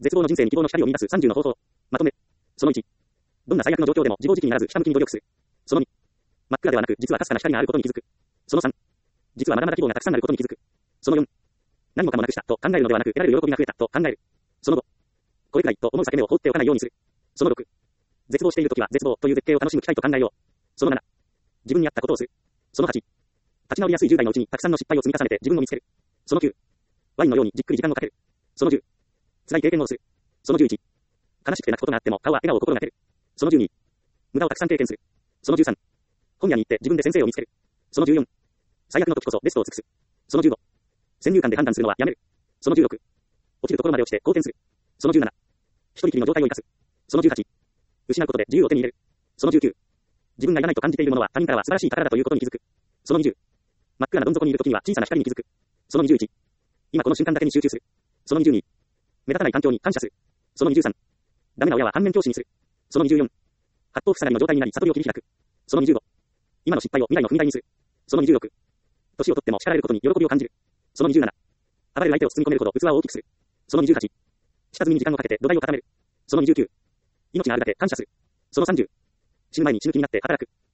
絶望の人生に希望の光を見出す30の方法。まとめ。その1。どんな最悪の状況でも自暴自棄にならずひたむきに努力する。その2。真っ暗ではなく実はかすかな光があることに気づく。その3。実はまだまだ希望がたくさんあることに気づく。その4。何もかもなくしたと考えるのではなく得られる喜びが増えたと考える。その5。これくらいと思う裂け目を放っておかないようにする。その6。絶望しているときは絶望という絶景を楽しむ機会と考えよう。その7。自分に合ったことをする。その8。立ち直りやすい10代のうちにたくさんの失敗を積み重ねて自分を見つける。その9。ワインのようにじっくり時間をかける。その10。辛い経験をする。その11。悲しくて泣くことがあっても顔は笑顔を心がける。その12。無駄をたくさん経験する。その13。本屋に行って自分で先生を見つける。その14。最悪の時こそベストを尽くす。その15。先入観で判断するのはやめる。その16。落ちるところまで落ちて好転する。その17。一人きりの状態を生かす。その18。失うことで自由を手に入れる。その19。自分がいらないと感じているものは他人からは素晴らしい宝だということに気づく。その20。真っ暗などん底にいるときには小さな光に気づく。その21。今この瞬間だけに集中する。その22。目立たない環境に感謝する。その23。ダメな親は反面教師にする。その24。八方塞がりの状態になり悟りを切り開く。その25。今の失敗を未来の踏み台にする。その26。年をとっても叱られることに喜びを感じる。その27。暴れる相手を包み込めるほど器を大きくする。その28。下積みに時間をかけて土台を固める。その29。命があるだけ感謝する。その30。死ぬ前に死ぬ気になって働く。